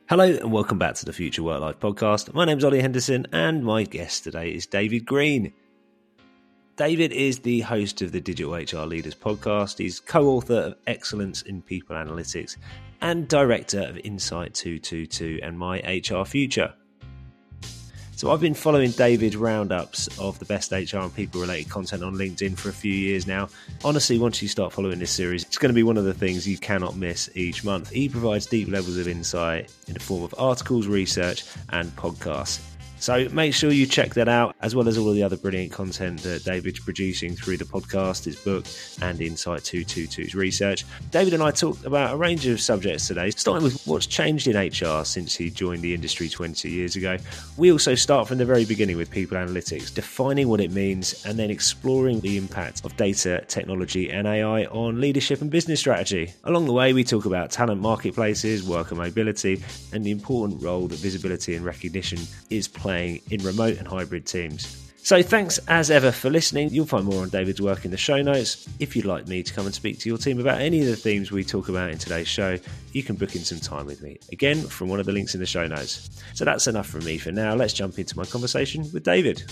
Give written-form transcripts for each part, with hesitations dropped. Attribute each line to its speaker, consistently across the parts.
Speaker 1: Hello and welcome back to the Future Work Life podcast. My name's Ollie Henderson and my guest today is David Green. David is the host of the Digital HR Leaders podcast. He's co-author of Excellence in People Analytics and director of Insight 222 and My HR Future. So I've been following David's roundups of the best HR and people-related content on LinkedIn for a few years now. Honestly, once you start following this series, it's going to be one of the things you cannot miss each month. He provides deep levels of insight in the form of articles, research, and podcasts. So make sure you check that out, as well as all of the other brilliant content that David's producing through the podcast, his book, and Insight 222's research. David and I talked about a range of subjects today, starting with what's changed in HR since he joined the industry 20 years ago. We also start from the very beginning with people analytics, defining what it means, and then exploring the impact of data, technology, and AI on leadership and business strategy. Along the way, we talk about talent marketplaces, worker mobility, and the important role that visibility and recognition is playing in remote and hybrid teams. So thanks as ever for listening. You'll find more on David's work in the show notes. If you'd like me to come and speak to your team about any of the themes we talk about in today's show, you can book in some time with me. Again, from one of the links in the show notes. So that's enough from me for now. Let's jump into my conversation with David.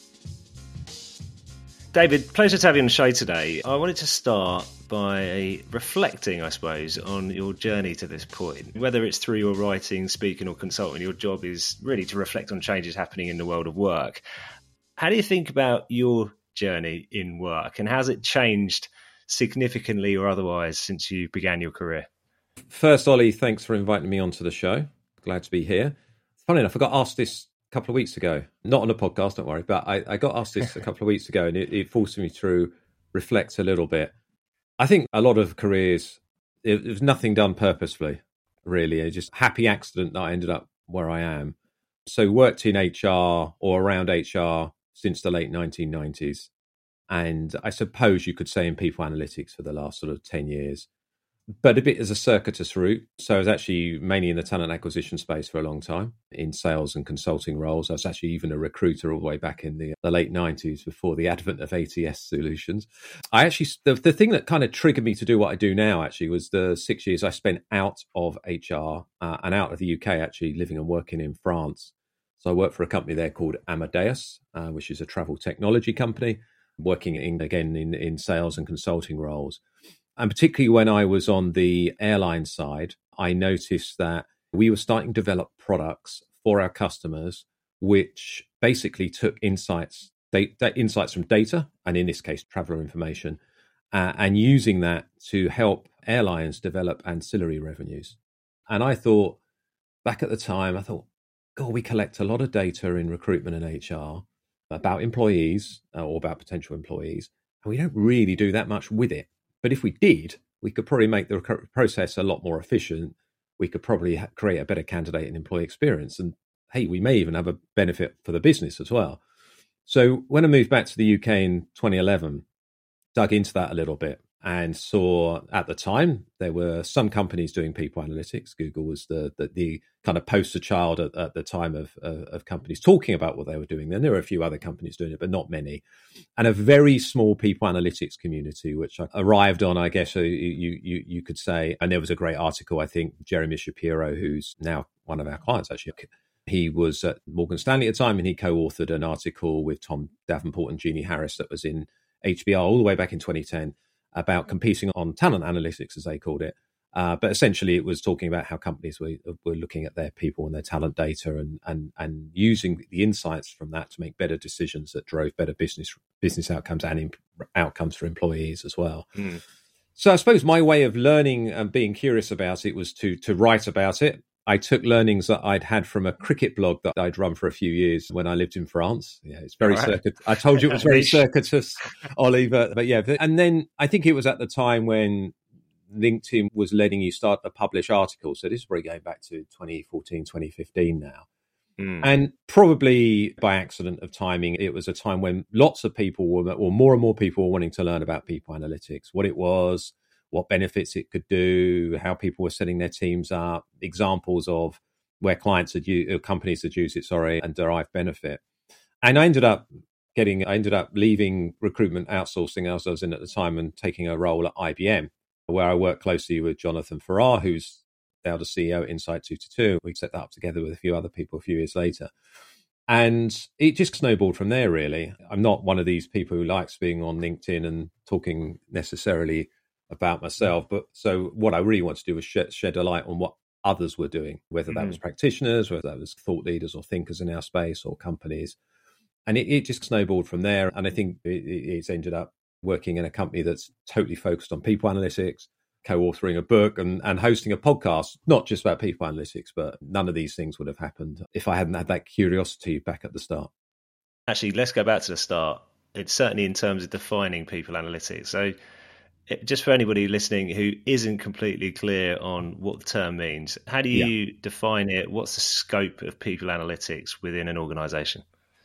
Speaker 1: David, pleasure to have you on the show today. I wanted to start by reflecting, I suppose, on your journey to this point. Whether it's through your writing, speaking or consulting, your job is really to reflect on changes happening in the world of work. How do you think about your journey in work and has it changed significantly or otherwise since you began your career?
Speaker 2: First, Ollie, thanks for inviting me onto the show. Glad to be here. Funny enough, I got asked this a couple of weeks ago, not on a podcast, don't worry, but I got asked this a couple of weeks ago and it forced me to reflect a little bit. I think a lot of careers, it was nothing done purposefully, really. It's just a happy accident that I ended up where I am. So worked in HR or around HR since the late 1990s. And I suppose you could say in people analytics for the last sort of 10 years. But a bit as a circuitous route. So I was actually mainly in the talent acquisition space for a long time, in sales and consulting roles. I was actually even a recruiter all the way back in the late 90s before the advent of ATS solutions. The thing that kind of triggered me to do what I do now actually was the 6 years I spent out of HR and out of the UK, actually living and working in France. So I worked for a company there called Amadeus, which is a travel technology company, working in sales and consulting roles. And particularly when I was on the airline side, I noticed that we were starting to develop products for our customers, which basically took insights from data, and in this case, traveler information, and using that to help airlines develop ancillary revenues. And I thought, back at the time, God, we collect a lot of data in recruitment and HR about employees or about potential employees, and we don't really do that much with it. But if we did, we could probably make the process a lot more efficient. We could probably create a better candidate and employee experience. And hey, we may even have a benefit for the business as well. So when I moved back to the UK in 2011, dug into that a little bit and saw at the time there were some companies doing people analytics. Google was the kind of poster child at the time of companies talking about what they were doing. Then there were a few other companies doing it, but not many. And a very small people analytics community, which I arrived on, I guess you could say. And there was a great article, I think, Jeremy Shapiro, who's now one of our clients, actually. He was at Morgan Stanley at the time, and he co-authored an article with Tom Davenport and Jeannie Harris that was in HBR all the way back in 2010 about competing on talent analytics, as they called it. But essentially, it was talking about how companies were looking at their people and their talent data and using the insights from that to make better decisions that drove better business outcomes and outcomes for employees as well. Mm. So I suppose my way of learning and being curious about it was to write about it. I took learnings that I'd had from a cricket blog that I'd run for a few years when I lived in France. Yeah, it's very circuitous. I told you it was very circuitous, Ollie, but yeah. And then I think it was at the time when LinkedIn was letting you start to publish articles. So this is probably going back to 2014, 2015 now. Mm. And probably by accident of timing, it was a time when lots of people or more and more people were wanting to learn about people analytics, what it was, what benefits it could do, how people were setting their teams up, examples of where companies had used it, and derived benefit. And I ended up leaving recruitment outsourcing as I was in at the time and taking a role at IBM, where I worked closely with Jonathan Farrar, who's now the CEO at Insight 222. We set that up together with a few other people a few years later. And it just snowballed from there, really. I'm not one of these people who likes being on LinkedIn and talking necessarily about myself. But so what I really want to do was shed a light on what others were doing, whether that was practitioners, whether that was thought leaders or thinkers in our space or companies. And it just snowballed from there. And I think it's ended up working in a company that's totally focused on people analytics, co-authoring a book and hosting a podcast, not just about people analytics, but none of these things would have happened if I hadn't had that curiosity back at the start.
Speaker 1: Actually, let's go back to the start. It's certainly in terms of defining people analytics. So just for anybody listening who isn't completely clear on what the term means, how do you define it? What's the scope of people analytics within an organization?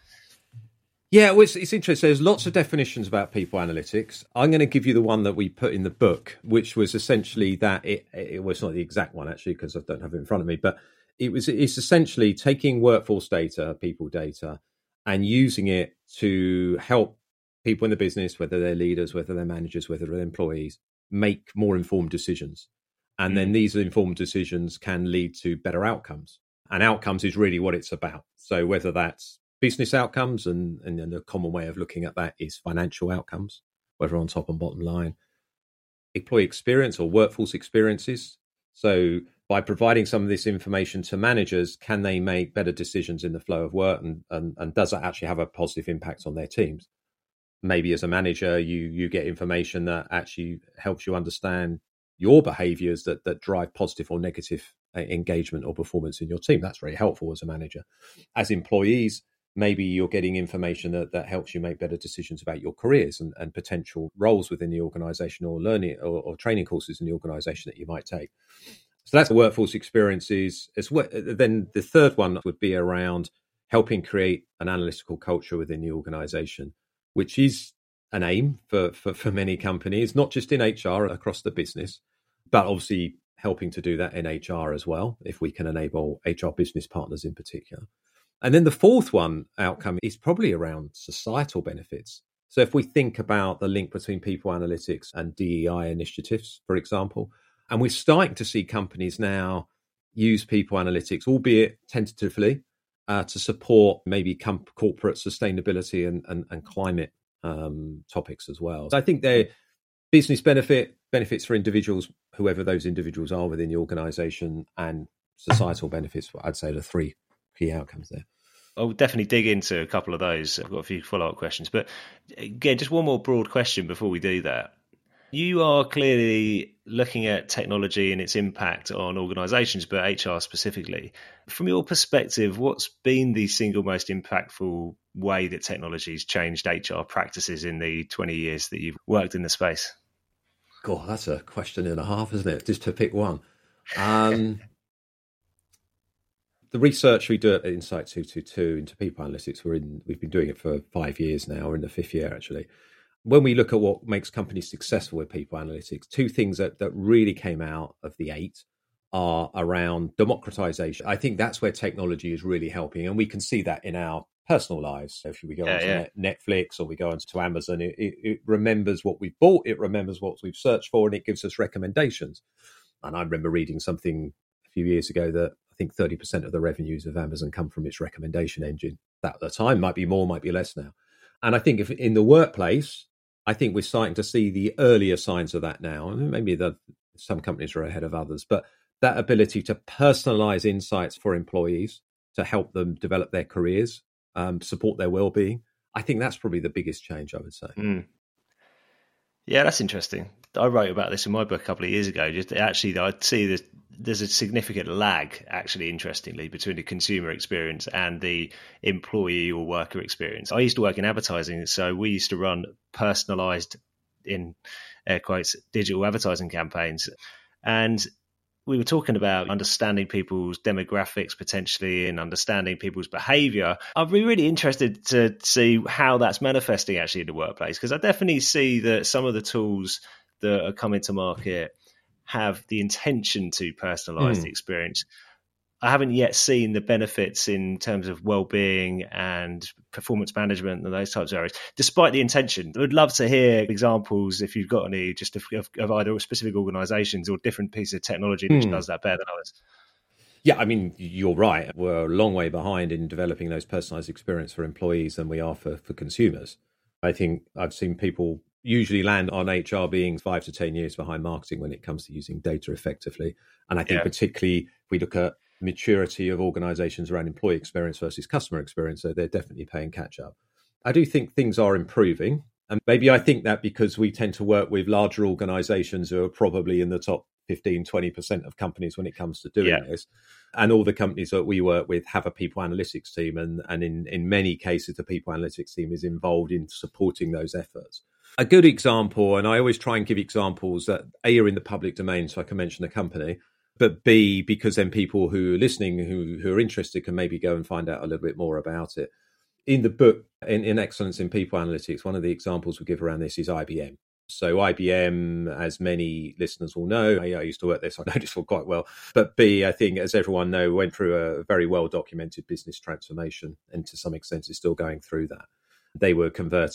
Speaker 2: Yeah, well, it's interesting. There's lots of definitions about people analytics. I'm going to give you the one that we put in the book, which was essentially that it was not the exact one, actually, because I don't have it in front of me, but it's essentially taking workforce data, people data, and using it to help people in the business, whether they're leaders, whether they're managers, whether they're employees, make more informed decisions. And then these informed decisions can lead to better outcomes. And outcomes is really what it's about. So whether that's business outcomes, and the common way of looking at that is financial outcomes, whether on top and bottom line, employee experience or workforce experiences. So by providing some of this information to managers, can they make better decisions in the flow of work, and does that actually have a positive impact on their teams? Maybe as a manager, you get information that actually helps you understand your behaviors that drive positive or negative engagement or performance in your team. That's very helpful as a manager. As employees, maybe you're getting information that helps you make better decisions about your careers and potential roles within the organization, or learning or training courses in the organization that you might take. So that's the workforce experiences. Then the third one would be around helping create an analytical culture within the organization, which is an aim for many companies, not just in HR, across the business, but obviously helping to do that in HR as well, if we can enable HR business partners in particular. And then the fourth one outcome is probably around societal benefits. So if we think about the link between people analytics and DEI initiatives, for example, and we're starting to see companies now use people analytics, albeit tentatively, to support maybe corporate sustainability and climate topics as well. So I think they're business benefits for individuals, whoever those individuals are within the organization, and societal benefits. I'd say the three key outcomes there.
Speaker 1: I'll definitely dig into a couple of those. I've got a few follow-up questions, but again, just one more broad question before we do that. You are clearly looking at technology and its impact on organizations, but HR specifically. From your perspective, what's been the single most impactful way that technology has changed HR practices in the 20 years that you've worked in the space?
Speaker 2: God, that's a question and a half, isn't it? Just to pick one. The research we do at Insight 222 into people analytics, we've been doing it for 5 years now. We're in the 5th year, actually. When we look at what makes companies successful with people analytics, two things that really came out of the 8 are around democratization. I think that's where technology is really helping. And we can see that in our personal lives. So if we go onto Netflix or we go onto Amazon, it remembers what we've bought, it remembers what we've searched for, and it gives us recommendations. And I remember reading something a few years ago that I think 30% of the revenues of Amazon come from its recommendation engine. That at the time might be more, might be less now. And I think if in the workplace, I think we're starting to see the earlier signs of that now. Maybe some companies are ahead of others, but that ability to personalize insights for employees to help them develop their careers, support their well-being. I think that's probably the biggest change, I would say.
Speaker 1: Yeah, that's interesting. I wrote about this in my book a couple of years ago. Just actually, I'd see that there's a significant lag, actually, interestingly, between the consumer experience and the employee or worker experience. I used to work in advertising, so we used to run personalized, in air quotes, digital advertising campaigns. And we were talking about understanding people's demographics potentially and understanding people's behavior. I'd be really interested to see how that's manifesting actually in the workplace, because I definitely see that some of the tools that are coming to market have the intention to personalize the experience. I haven't yet seen the benefits in terms of well-being and performance management and those types of areas, despite the intention. I would love to hear examples, if you've got any, just of either specific organisations or different pieces of technology which does that better than others.
Speaker 2: Yeah, I mean, you're right. We're a long way behind in developing those personalised experience for employees than we are for consumers. I think I've seen people usually land on HR being 5 to 10 years behind marketing when it comes to using data effectively. And I think particularly if we look at maturity of organizations around employee experience versus customer experience, so they're definitely playing catch up. I do think things are improving. And maybe I think that because we tend to work with larger organizations who are probably in the top 15, 20% of companies when it comes to doing this. And all the companies that we work with have a people analytics team. And in many cases, the people analytics team is involved in supporting those efforts. A good example, and I always try and give examples that A, are in the public domain, so I can mention the company, but B, because then people who are listening, who are interested, can maybe go and find out a little bit more about it. In the book, in Excellence in People Analytics, one of the examples we give around this is IBM. So IBM, as many listeners will know, I used to work there, so I know this one quite well. But B, I think, as everyone knows, went through a very well-documented business transformation, and to some extent is still going through that. They were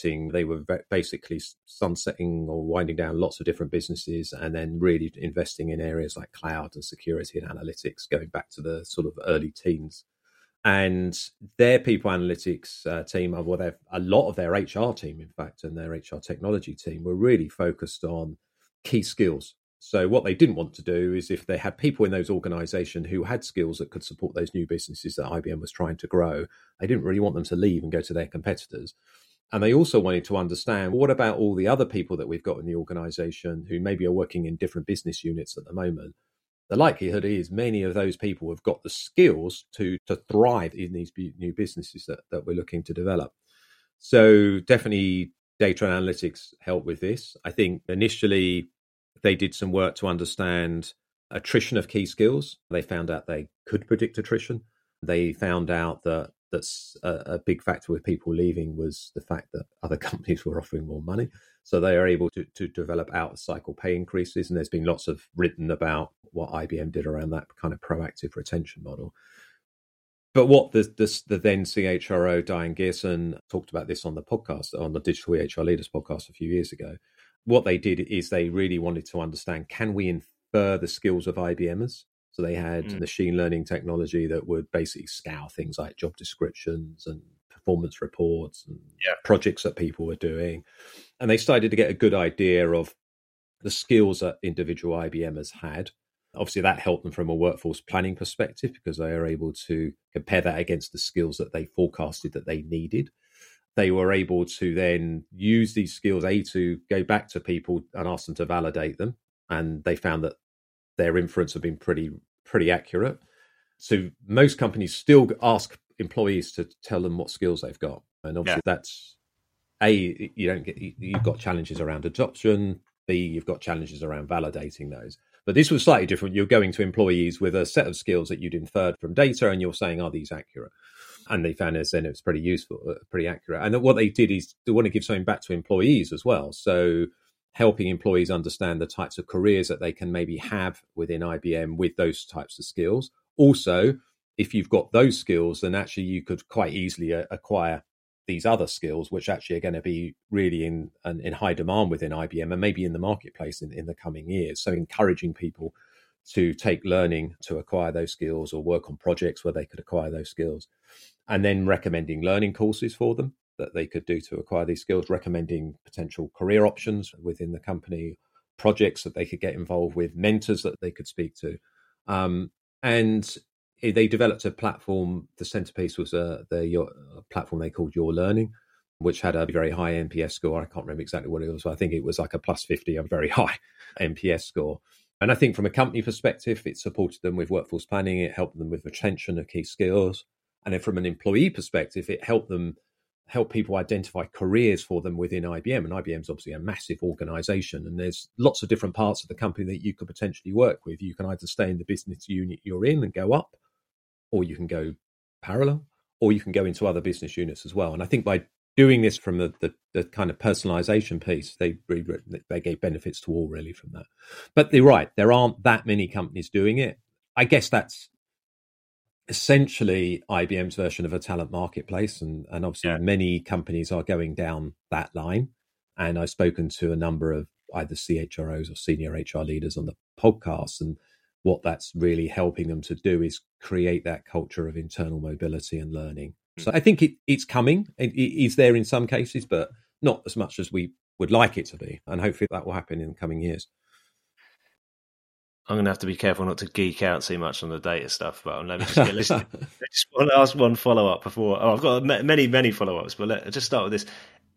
Speaker 2: basically sunsetting or winding down lots of different businesses and then really investing in areas like cloud and security and analytics, going back to the sort of early teens. And their people analytics team, a lot of their HR team, in fact, and their HR technology team were really focused on key skills. So what they didn't want to do is, if they had people in those organizations who had skills that could support those new businesses that IBM was trying to grow, they didn't really want them to leave and go to their competitors. And they also wanted to understand, what about all the other people that we've got in the organization who maybe are working in different business units at the moment? The likelihood is many of those people have got the skills to thrive in these new businesses that we're looking to develop. So definitely data analytics help with this. I think initially they did some work to understand attrition of key skills. They found out they could predict attrition. They found out that that's a big factor with people leaving was the fact that other companies were offering more money. So they are able to develop out-of-cycle pay increases. And there's been lots of written about what IBM did around that kind of proactive retention model. But what the then CHRO, Diane Gearson, talked about this on the podcast, on the Digital HR Leaders podcast a few years ago. What they did is they really wanted to understand, can we infer the skills of IBMers? So they had machine learning technology that would basically scour things like job descriptions and performance reports and projects that people were doing. And they started to get a good idea of the skills that individual IBMers had. Obviously, that helped them from a workforce planning perspective because they are able to compare that against the skills that they forecasted that they needed. They were able to then use these skills, to go back to people and ask them to validate them. And they found that their inference had been pretty accurate. So most companies still ask employees to tell them what skills they've got. And obviously that's you've got challenges around adoption. B, you've got challenges around validating those. But this was slightly different. You're going to employees with a set of skills that you'd inferred from data, and you're saying, are these accurate? And they found it was pretty useful, pretty accurate. And what they did is they want to give something back to employees as well. So helping employees understand the types of careers that they can maybe have within IBM with those types of skills. Also, if you've got those skills, then actually you could quite easily acquire these other skills, which actually are going to be really in high demand within IBM and maybe in the marketplace in the coming years. So encouraging people to take learning to acquire those skills or work on projects where they could acquire those skills. And then recommending learning courses for them that they could do to acquire these skills, recommending potential career options within the company, projects that they could get involved with, mentors that they could speak to. And they developed a platform. The centerpiece was a platform they called Your Learning, which had a very high NPS score. I can't remember exactly what it was. I think it was like a plus 50, a very high NPS score. And I think from a company perspective, it supported them with workforce planning. It helped them with retention of key skills. And then from an employee perspective, it helped people identify careers for them within IBM. And IBM's obviously a massive organization, and there's lots of different parts of the company that you could potentially work with. You can either stay in the business unit you're in and go up, or you can go parallel, or you can go into other business units as well. And I think by doing this from the kind of personalization piece, they gave benefits to all really from that. But they're right, there aren't that many companies doing it. I guess that's essentially IBM's version of a talent marketplace. And obviously many companies are going down that line. And I've spoken to a number of either CHROs or senior HR leaders on the podcast. And what that's really helping them to do is create that culture of internal mobility and learning. So I think it's coming. It is there in some cases, but not as much as we would like it to be. And hopefully that will happen in the coming years.
Speaker 1: I'm going to have to be careful not to geek out too much on the data stuff, but let me just get listening. I just want to ask one follow-up before. I've got many follow-ups, but let's just start with this.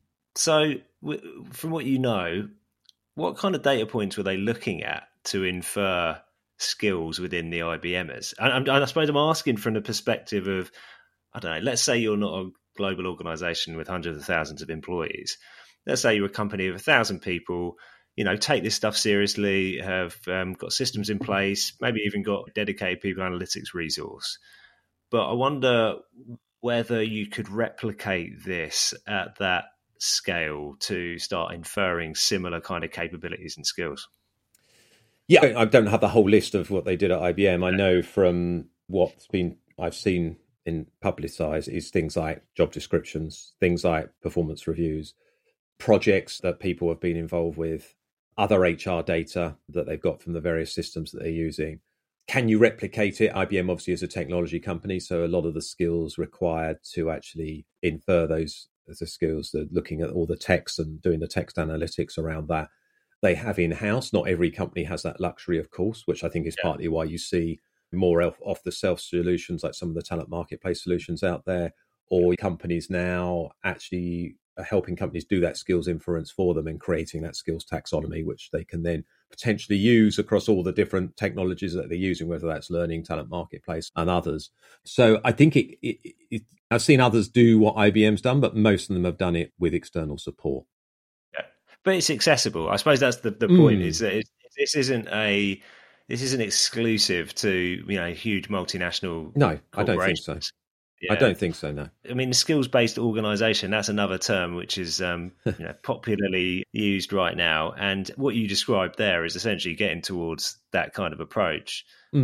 Speaker 1: So from what you know, what kind of data points were they looking at to infer skills within the IBMers? And I suppose I'm asking from the perspective of, I don't know, let's say you're not a global organization with hundreds of thousands of employees. Let's say you're a company of 1,000 people, take this stuff seriously, have got systems in place, maybe even got a dedicated people analytics resource. But I wonder whether you could replicate this at that scale to start inferring similar kind of capabilities and skills.
Speaker 2: Yeah, I don't have the whole list of what they did at IBM. I know from I've seen in publicized is things like job descriptions, things like performance reviews, projects that people have been involved with, other HR data that they've got from the various systems that they're using. Can you replicate it? IBM obviously is a technology company, so a lot of the skills required to actually infer those as the skills, they're looking at all the text and doing the text analytics around that, they have in-house. Not every company has that luxury, of course, which I think is partly why you see more off-the-shelf solutions like some of the talent marketplace solutions out there, or companies now actually are helping companies do that skills inference for them and creating that skills taxonomy, which they can then potentially use across all the different technologies that they're using, whether that's learning, talent marketplace and others. So I think I've seen others do what IBM's done, but most of them have done it with external support.
Speaker 1: Yeah, but it's accessible. I suppose that's the point, is that this isn't exclusive to huge multinational.
Speaker 2: No, I don't think so. Yeah. I don't think so, no.
Speaker 1: I mean, the skills-based organisation, that's another term which is popularly used right now. And what you described there is essentially getting towards that kind of approach.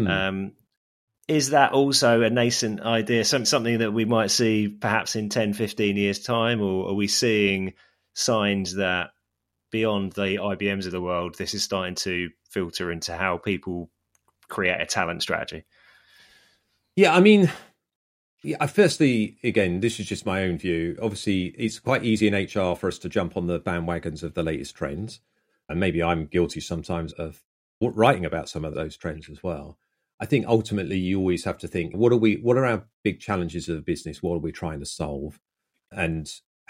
Speaker 1: Is that also a nascent idea, something that we might see perhaps in 10, 15 years' time? Or are we seeing signs that beyond the IBMs of the world, this is starting to filter into how people create a talent strategy?
Speaker 2: Yeah, I mean... Yeah, firstly, again, this is just my own view. Obviously, it's quite easy in HR for us to jump on the bandwagons of the latest trends. And maybe I'm guilty sometimes of writing about some of those trends as well. I think ultimately you always have to think, what are our big challenges of the business? What are we trying to solve? And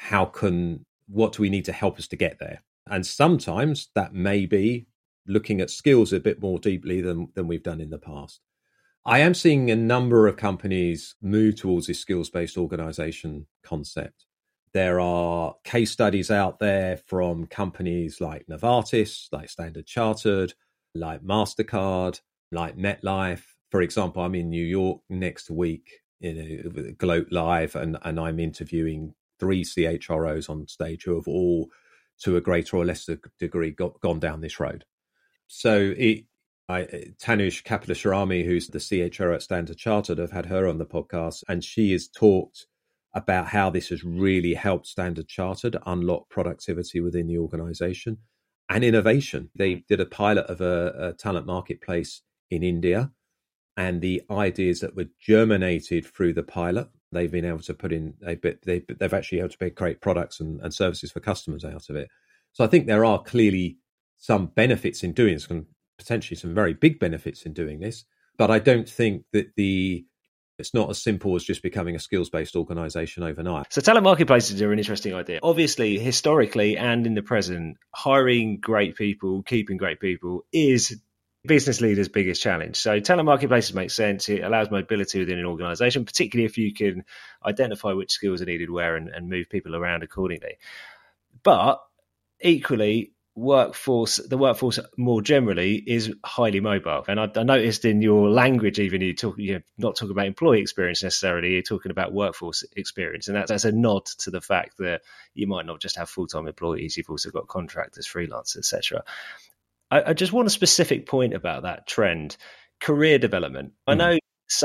Speaker 2: what do we need to help us to get there? And sometimes that may be looking at skills a bit more deeply than we've done in the past. I am seeing a number of companies move towards this skills-based organization concept. There are case studies out there from companies like Novartis, like Standard Chartered, like MasterCard, like MetLife. For example, I'm in New York next week with Gloat Live, and I'm interviewing 3 CHROs on stage who have all, to a greater or lesser degree, gone down this road. So Tanush Kapilaswaramy, who's the CHRO at Standard Chartered, I've had her on the podcast, and she has talked about how this has really helped Standard Chartered unlock productivity within the organization and innovation. They did a pilot of a talent marketplace in India, and the ideas that were germinated through the pilot, they've been able to put in, they've actually able to create products and services for customers out of it. So I think there are clearly some benefits in doing this, potentially some very big benefits in doing this, but I don't think that it's not as simple as just becoming a skills-based organization overnight.
Speaker 1: So talent marketplaces are an interesting idea. Obviously, historically and in the present, hiring great people, keeping great people is business leaders' biggest challenge. So talent marketplaces make sense. It allows mobility within an organization, particularly if you can identify which skills are needed where and move people around accordingly. But equally, the workforce more generally is highly mobile. And I noticed in your language, even you're not talking about employee experience necessarily, you're talking about workforce experience. And that's a nod to the fact that you might not just have full-time employees, you've also got contractors, freelancers, etc. I just want a specific point about that trend, career development. I know some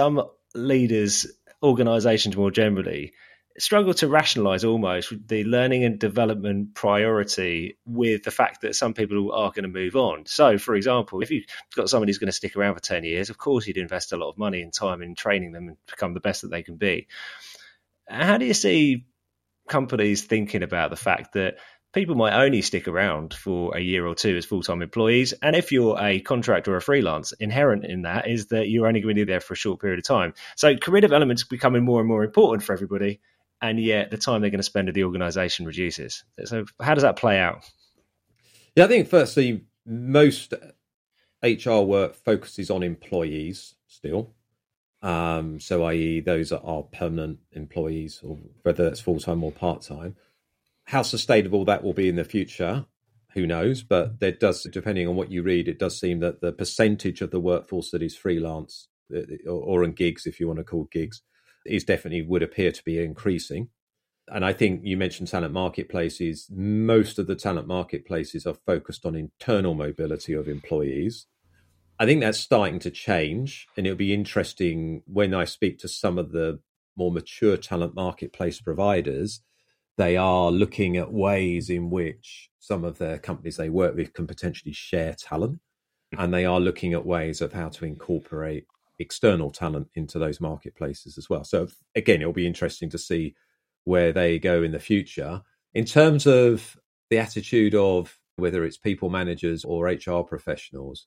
Speaker 1: leaders, organisations more generally, struggle to rationalise almost the learning and development priority with the fact that some people are going to move on. So, for example, if you've got somebody who's going to stick around for 10 years, of course you'd invest a lot of money and time in training them and become the best that they can be. How do you see companies thinking about the fact that people might only stick around for a year or two as full-time employees? And if you're a contractor or a freelance, inherent in that is that you're only going to be there for a short period of time. So career development is becoming more and more important for everybody, and yet the time they're going to spend at the organisation reduces. So how does that play out?
Speaker 2: Yeah, I think firstly, most HR work focuses on employees still. So i.e. those that are permanent employees, or whether that's full-time or part-time. How sustainable that will be in the future, who knows? But there does, depending on what you read, it does seem that the percentage of the workforce that is freelance or in gigs, if you want to call gigs, is definitely would appear to be increasing. And I think you mentioned talent marketplaces. Most of the talent marketplaces are focused on internal mobility of employees. I think that's starting to change, and it'll be interesting when I speak to some of the more mature talent marketplace providers. They are looking at ways in which some of the companies they work with can potentially share talent, and they are looking at ways of how to incorporate external talent into those marketplaces as well. So again, it'll be interesting to see where they go in the future. In terms of the attitude of whether it's people managers or HR professionals,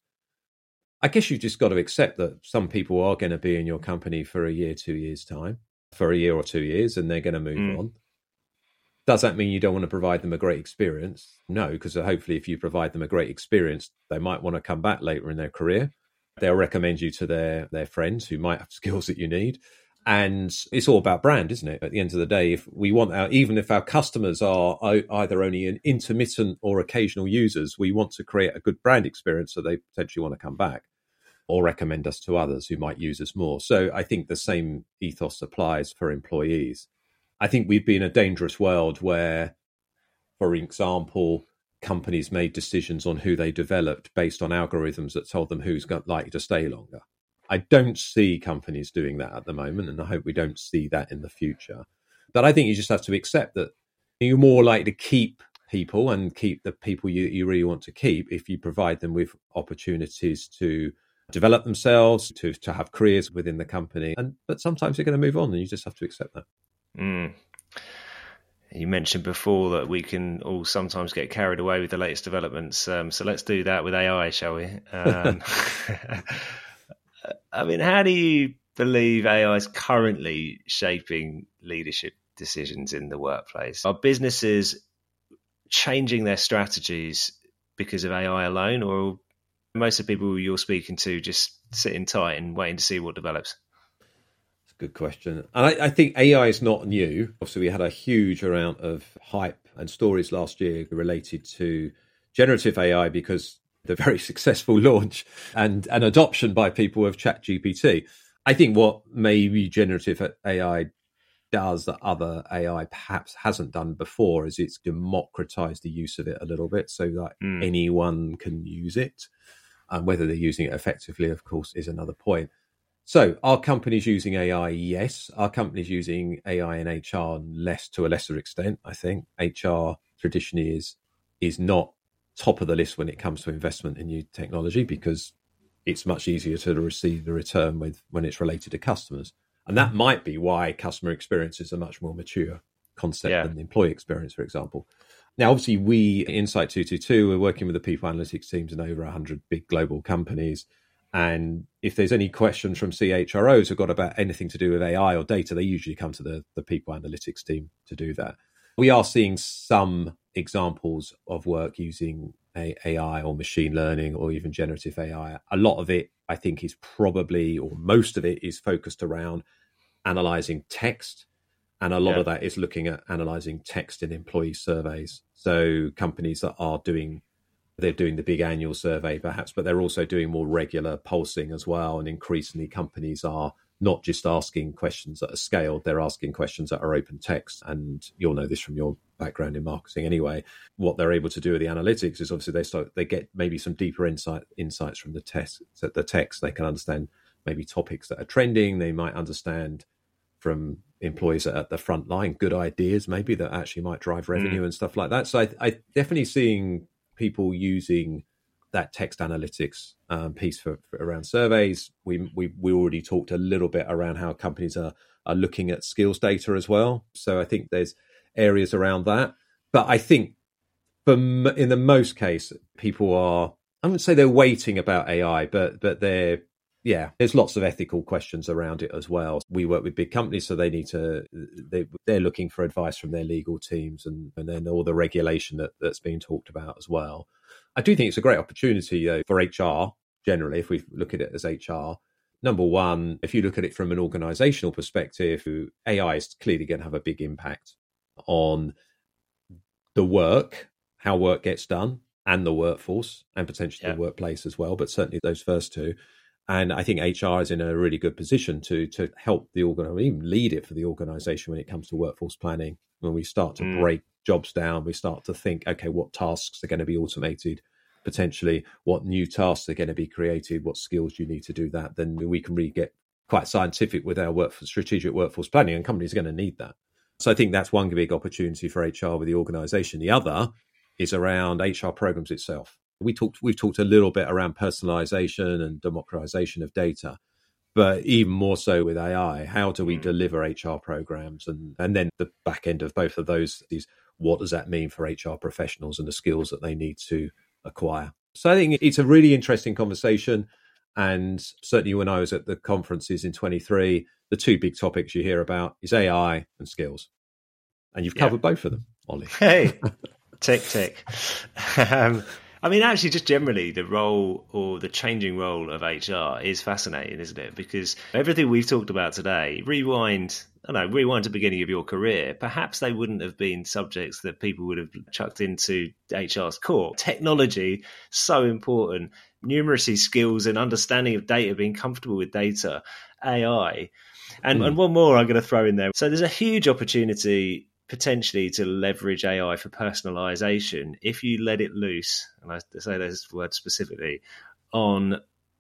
Speaker 2: I guess you've just got to accept that some people are going to be in your company for a year, 2 years' time, for a year or 2 years, and they're going to move on. Does that mean you don't want to provide them a great experience? No, because hopefully if you provide them a great experience, they might want to come back later in their career. They'll recommend you to their friends who might have skills that you need. And it's all about brand, isn't it? At the end of the day, if we want even if our customers are either only an intermittent or occasional users, we want to create a good brand experience so they potentially want to come back or recommend us to others who might use us more. So I think the same ethos applies for employees. I think we'd be in a dangerous world where, for example, companies made decisions on who they developed based on algorithms that told them who's likely to stay longer. I don't see companies doing that at the moment, and I hope we don't see that in the future. But I think you just have to accept that you're more likely to keep people and keep the people you really want to keep if you provide them with opportunities to develop themselves, to have careers within the company. But sometimes they're going to move on, and you just have to accept that.
Speaker 1: You mentioned before that we can all sometimes get carried away with the latest developments. So let's do that with AI, shall we? I mean, how do you believe AI is currently shaping leadership decisions in the workplace? Are businesses changing their strategies because of AI alone, or are most of the people you're speaking to just sitting tight and waiting to see what develops?
Speaker 2: Good question. And I think AI is not new. Obviously, we had a huge amount of hype and stories last year related to generative AI because the very successful launch and adoption by people of ChatGPT. I think what maybe generative AI does that other AI perhaps hasn't done before is it's democratized the use of it a little bit so that anyone can use it. And whether they're using it effectively, of course, is another point. So are companies using AI? Yes. Are companies using AI in HR to a lesser extent? I think HR traditionally is not top of the list when it comes to investment in new technology because it's much easier to receive the return when it's related to customers. And that might be why customer experience is a much more mature concept than the employee experience, for example. Now, obviously, we, Insight 222, we're working with the people analytics teams in over 100 big global companies. And if there's any questions from CHROs who've got about anything to do with AI or data, they usually come to the people analytics team to do that. We are seeing some examples of work using AI or machine learning or even generative AI. A lot of it, I think, is probably, or most of it is focused around analyzing text. And a lot of that is looking at analyzing text in employee surveys. So companies that are they're doing the big annual survey perhaps, but they're also doing more regular pulsing as well. And increasingly companies are not just asking questions that are scaled, they're asking questions that are open text. And you'll know this from your background in marketing anyway. What they're able to do with the analytics is obviously they get maybe some deeper insights from the text. So the text, they can understand maybe topics that are trending. They might understand from employees at the front line good ideas maybe that actually might drive revenue and stuff like that. So I definitely seeing people using that text analytics piece for around surveys. We already talked a little bit around how companies are looking at skills data as well. So I think there's areas around that. But I think in the most case, people are, I wouldn't say they're waiting about AI, but there's lots of ethical questions around it as well. We work with big companies, so they're looking for advice from their legal teams and then all the regulation that's being talked about as well. I do think it's a great opportunity though for HR generally, if we look at it as HR. Number one, if you look at it from an organizational perspective, AI is clearly going to have a big impact on the work, how work gets done, and the workforce, and potentially the workplace as well, but certainly those first two. And I think HR is in a really good position to help the organization, even lead it for the organization when it comes to workforce planning. When we start to break jobs down, we start to think, okay, what tasks are going to be automated, potentially what new tasks are going to be created, what skills you need to do that. Then we can really get quite scientific with our strategic workforce planning, and companies are going to need that. So I think that's one big opportunity for HR with the organization. The other is around HR programs itself. We've talked a little bit around personalization and democratization of data, but even more so with AI, how do we deliver HR programs? And then the back end of both of those is, what does that mean for HR professionals and the skills that they need to acquire? So I think it's a really interesting conversation. And certainly when I was at the conferences in 23, the two big topics you hear about is AI and skills. And you've covered both of them, Ollie.
Speaker 1: Hey, tick. I mean, actually, just generally, the role or the changing role of HR is fascinating, isn't it? Because everything we've talked about today, rewind to the beginning of your career, perhaps they wouldn't have been subjects that people would have chucked into HR's core. Technology, so important. Numeracy skills and understanding of data, being comfortable with data, AI. And one more I'm going to throw in there. So there's a huge opportunity potentially to leverage AI for personalization if you let it loose, and I say those words specifically, on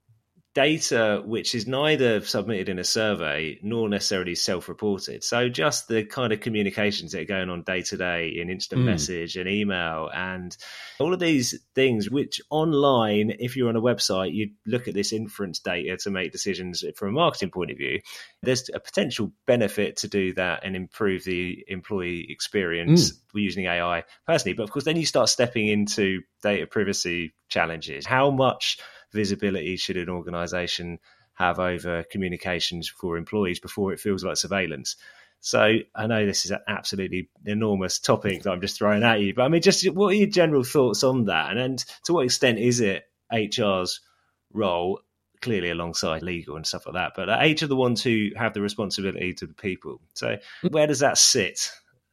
Speaker 1: data which is neither submitted in a survey nor necessarily self-reported. So just the kind of communications that are going on day to day in instant message and email and all of these things which online, if you're on a website, you look at this inference data to make decisions from a marketing point of view. There's a potential benefit to do that and improve the employee experience using AI personally. But of course, then you start stepping into data privacy challenges. How much visibility should an organization have over communications for employees before it feels like surveillance? So I know this is an absolutely enormous topic that I'm just throwing at you, but I mean, just what are your general thoughts on that? And to what extent is it HR's role, clearly alongside legal and stuff like that, but are HR the ones who have the responsibility to the people? So where does that sit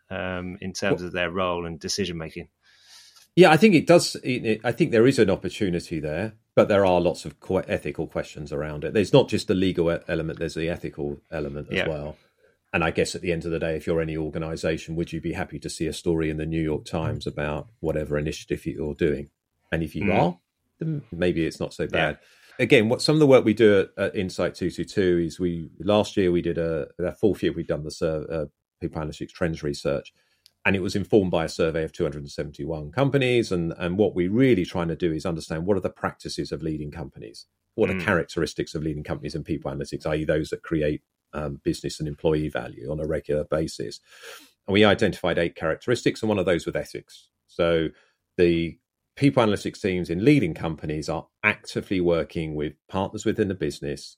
Speaker 1: in terms of their role and decision making?
Speaker 2: Yeah, I think it does. I think there is an opportunity there, but there are lots of ethical questions around it. There's not just the legal element, there's the ethical element as well. And I guess at the end of the day, if you're any organization, would you be happy to see a story in the New York Times about whatever initiative you're doing? And if you are, then maybe it's not so bad. Yeah. Again, some of the work we do at Insight 222 is last year we did our fourth year, we've done the People Analytics Trends research. And it was informed by a survey of 271 companies. And what we're really trying to do is understand what are the practices of leading companies? What are characteristics of leading companies in people analytics, i.e. those that create business and employee value on a regular basis? And we identified 8 characteristics, and one of those was ethics. So the people analytics teams in leading companies are actively working with partners within the business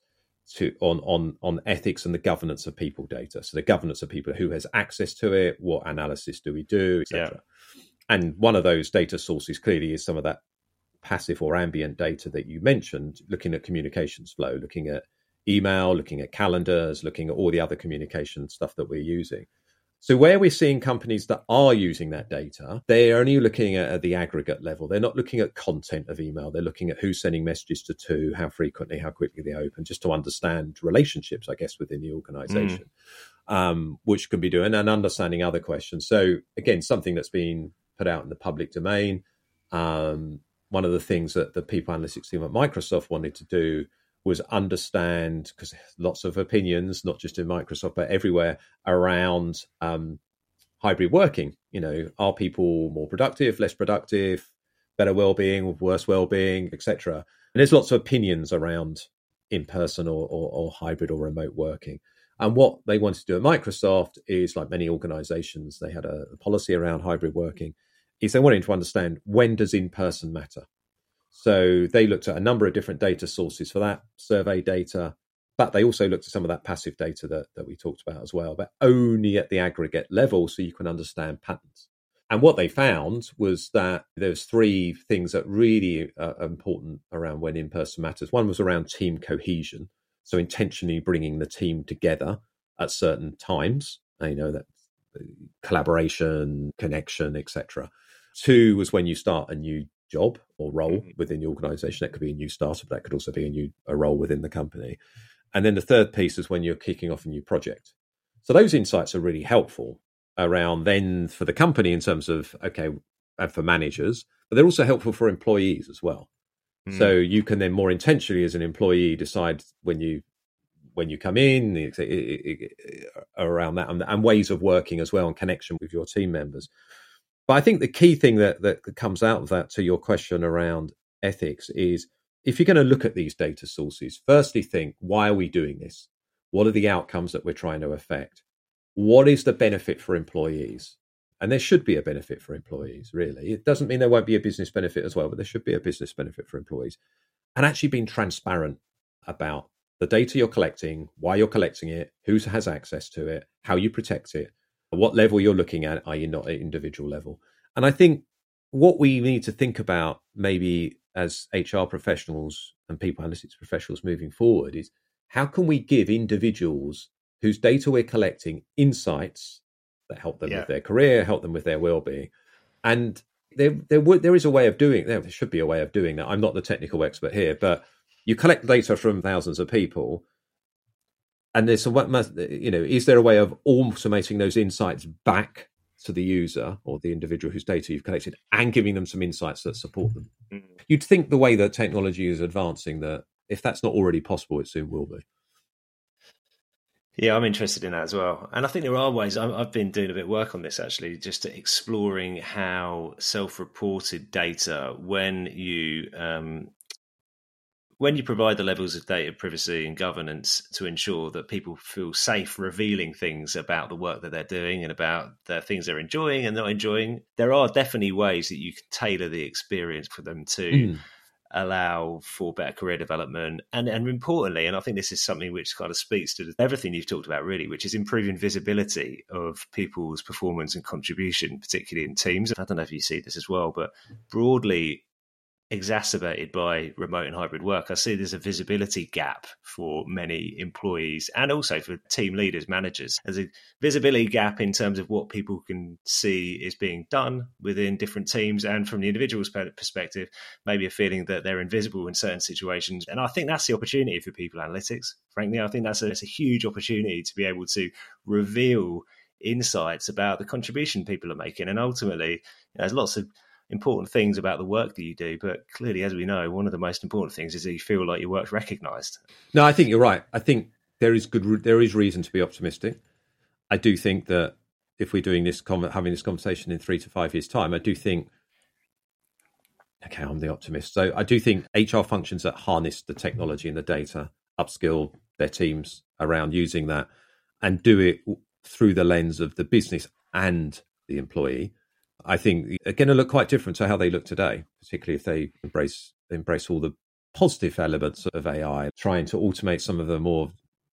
Speaker 2: on ethics and the governance of people data. So the governance of people, who has access to it, what analysis do we do, etc. And one of those data sources clearly is some of that passive or ambient data that you mentioned, looking at communications flow, looking at email, looking at calendars, looking at all the other communication stuff that we're using. So where we're seeing companies that are using that data, they're only looking at the aggregate level. They're not looking at content of email. They're looking at who's sending messages to, how frequently, how quickly they open, just to understand relationships, I guess, within the organization, which can be doing, and understanding other questions. So again, something that's been put out in the public domain. One of the things that the people analytics team at Microsoft wanted to do was understand, because lots of opinions, not just in Microsoft, but everywhere around hybrid working. Are people more productive, less productive, better well-being, worse well-being, etc.? And there's lots of opinions around in-person or hybrid or remote working. And what they wanted to do at Microsoft is, like many organizations, they had a policy around hybrid working, is they wanted to understand, when does in-person matter? So they looked at a number of different data sources for that, survey data, but they also looked at some of that passive data that we talked about as well, but only at the aggregate level so you can understand patterns. And what they found was that there's three things that really are important around when in-person matters. One was around team cohesion, so intentionally bringing the team together at certain times, that collaboration, connection, etc. Two was when you start a new job or role within the organization. That could be a new startup, that could also be a role within the company. And then the third piece is when you're kicking off a new project. So those insights are really helpful around then for the company in terms of, and for managers, but they're also helpful for employees as well. So you can then more intentionally as an employee decide when you come in around that, and ways of working as well, and connection with your team members. But I think the key thing that comes out of that, to your question around ethics, is if you're going to look at these data sources, firstly think, why are we doing this? What are the outcomes that we're trying to affect? What is the benefit for employees? And there should be a benefit for employees, really. It doesn't mean there won't be a business benefit as well, but there should be a business benefit for employees. And actually being transparent about the data you're collecting, why you're collecting it, who has access to it, how you protect it, what level you're looking at, are you not at individual level? And I think what we need to think about, maybe as HR professionals and people analytics professionals moving forward, is how can we give individuals whose data we're collecting insights that help them with their career, help them with their well-being. And there is a way of doing, there should be a way of doing that. I'm not the technical expert here, but you collect data from thousands of people, and there's is there a way of automating those insights back to the user or the individual whose data you've collected, and giving them some insights that support them? You'd think the way that technology is advancing, that if that's not already possible, it soon will be.
Speaker 1: Yeah, I'm interested in that as well. And I think there are ways. I've been doing a bit of work on this, actually, just exploring how self-reported data, when you provide the levels of data privacy and governance to ensure that people feel safe revealing things about the work that they're doing and about the things they're enjoying and not enjoying, there are definitely ways that you can tailor the experience for them to allow for better career development. And importantly, and I think this is something which kind of speaks to everything you've talked about, really, which is improving visibility of people's performance and contribution, particularly in teams. I don't know if you see this as well, but broadly exacerbated by remote and hybrid work, I see there's a visibility gap for many employees and also for team leaders, managers. There's a visibility gap in terms of what people can see is being done within different teams, and from the individual's perspective, maybe a feeling that they're invisible in certain situations. And I think that's the opportunity for people analytics. Frankly, I think that's a huge opportunity to be able to reveal insights about the contribution people are making. And ultimately, there's lots of important things about the work that you do, but clearly, as we know, one of the most important things is that you feel like your work's recognised.
Speaker 2: No, I think you're right. I think there is reason to be optimistic. I do think that if we're doing this, having this conversation in 3 to 5 years' time, I do think, okay, I'm the optimist. So I do think HR functions that harness the technology and the data, upskill their teams around using that, and do it through the lens of the business and the employee, I think are going to look quite different to how they look today, particularly if they embrace all the positive elements of AI, trying to automate some of the more,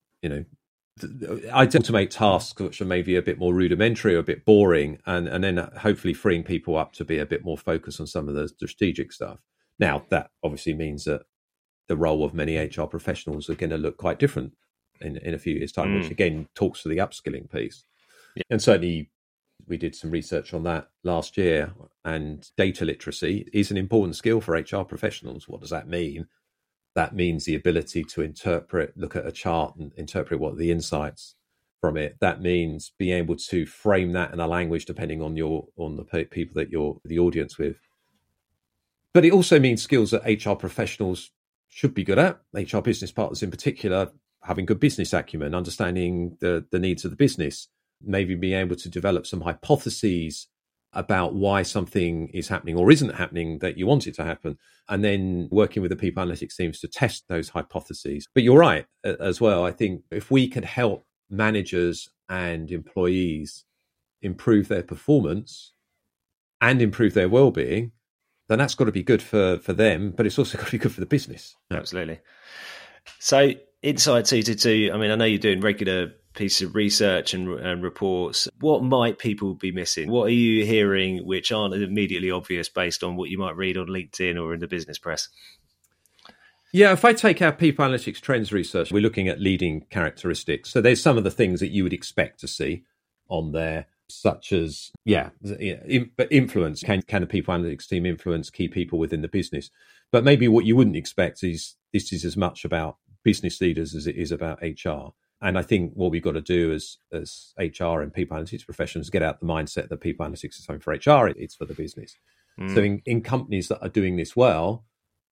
Speaker 2: automate tasks which are maybe a bit more rudimentary or a bit boring, and then hopefully freeing people up to be a bit more focused on some of the strategic stuff. Now, that obviously means that the role of many HR professionals are going to look quite different in a few years' time, which again talks to the upskilling piece. Yeah. And certainly we did some research on that last year, and data literacy is an important skill for HR professionals. What does that mean? That means the ability to look at a chart and interpret what the insights from it. That means being able to frame that in a language depending on the people that you're the audience with. But it also means skills that HR professionals should be good at, HR business partners in particular, having good business acumen, understanding the needs of the business, maybe being able to develop some hypotheses about why something is happening or isn't happening that you want it to happen, and then working with the people analytics teams to test those hypotheses. But you're right as well. I think if we could help managers and employees improve their performance and improve their well-being, then that's got to be good for them, but it's also got to be good for the business.
Speaker 1: Absolutely. So Insight 222, I mean, I know you're doing regular pieces of research and reports. What might people be missing? What are you hearing which aren't immediately obvious based on what you might read on LinkedIn or in the business press?
Speaker 2: Yeah, if I take our people analytics trends research, we're looking at leading characteristics. So there's some of the things that you would expect to see on there, such as, influence. Can the people analytics team influence key people within the business? But maybe what you wouldn't expect is this is as much about business leaders as it is about HR. And I think what we've got to do as HR and people analytics professionals is get out the mindset that people analytics is something for HR, it's for the business. So in companies that are doing this well,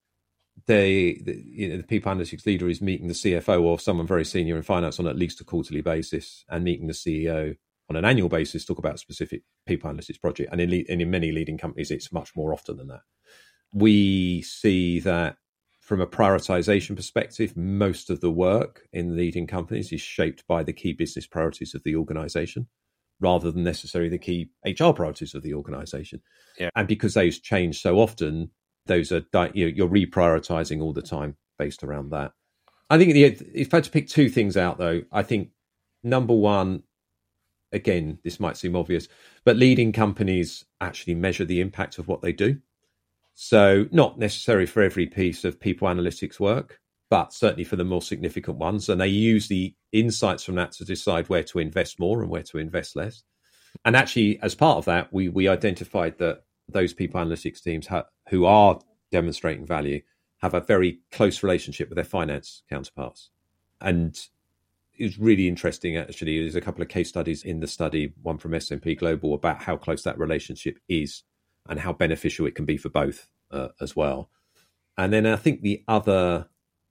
Speaker 2: the people analytics leader is meeting the CFO or someone very senior in finance on at least a quarterly basis, and meeting the CEO on an annual basis, talk about a specific people analytics project. And in many leading companies, it's much more often than that. We see that from a prioritization perspective, most of the work in leading companies is shaped by the key business priorities of the organization, rather than necessarily the key HR priorities of the organization. Yeah. And because those change so often, those are you're reprioritizing all the time based around that. I think if I had to pick two things out, though, I think number one, again, this might seem obvious, but leading companies actually measure the impact of what they do. So not necessarily for every piece of people analytics work, but certainly for the more significant ones. And they use the insights from that to decide where to invest more and where to invest less. And actually, as part of that, we identified that those people analytics teams who are demonstrating value have a very close relationship with their finance counterparts. And it was really interesting, actually. There's a couple of case studies in the study, one from S&P Global, about how close that relationship is and how beneficial it can be for both as well. And then I think the other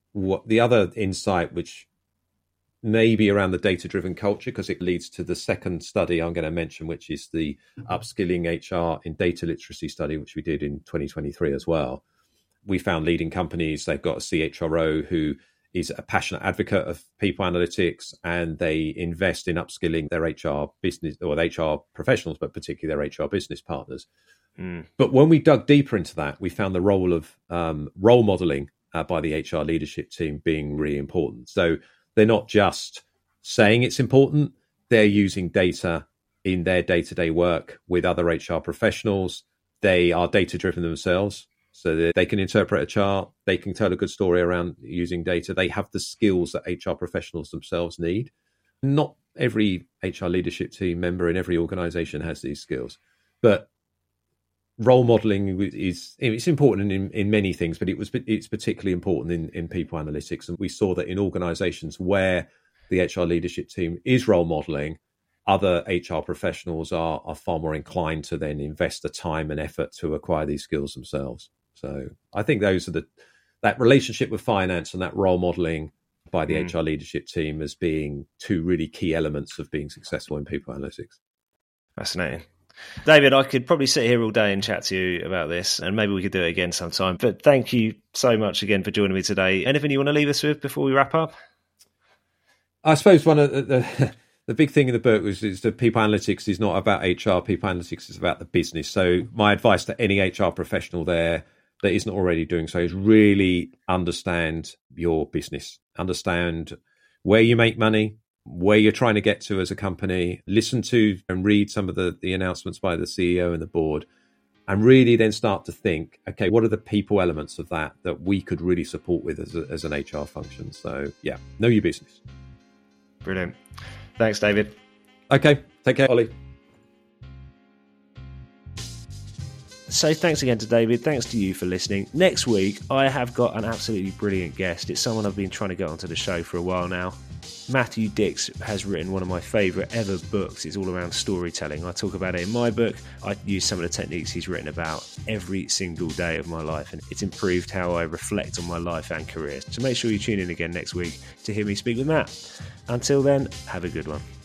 Speaker 2: insight, which may be around the data-driven culture, because it leads to the second study I'm going to mention, which is the Upskilling HR in Data Literacy study, which we did in 2023 as well. We found leading companies, they've got a CHRO who is a passionate advocate of people analytics, and they invest in upskilling their HR business or HR professionals, but particularly their HR business partners. But when we dug deeper into that, we found the role of role modeling by the HR leadership team being really important. So they're not just saying it's important, they're using data in their day-to-day work with other HR professionals. They are data-driven themselves, so that they can interpret a chart, they can tell a good story around using data. They have the skills that HR professionals themselves need. Not every HR leadership team member in every organization has these skills, but role modeling it's important in many things, but it's particularly important in people analytics. And we saw that in organizations where the HR leadership team is role modeling, other HR professionals are far more inclined to then invest the time and effort to acquire these skills themselves. So I think those are that relationship with finance and that role modeling by the HR leadership team as being two really key elements of being successful in people analytics.
Speaker 1: Fascinating. David, I could probably sit here all day and chat to you about this, and maybe we could do it again sometime. But thank you so much again for joining me today. Anything you want to leave us with before we wrap up?
Speaker 2: I suppose one of the big thing in the book is that people analytics is not about HR. People analytics is about the business. So my advice to any HR professional there that isn't already doing so is really understand your business, understand where you make money, where you're trying to get to as a company, listen to and read some of the announcements by the CEO and the board, and really then start to think, okay, what are the people elements of that we could really support with as an HR function? So yeah, know your business.
Speaker 1: Brilliant. Thanks, David.
Speaker 2: Okay, take care, Ollie.
Speaker 1: So thanks again to David. Thanks to you for listening. Next week, I have got an absolutely brilliant guest. It's someone I've been trying to get onto the show for a while now. Matthew Dix has written one of my favourite ever books. It's all around storytelling. I talk about it in my book. I use some of the techniques he's written about every single day of my life, and it's improved how I reflect on my life and career. So make sure you tune in again next week to hear me speak with Matt. Until then, have a good one.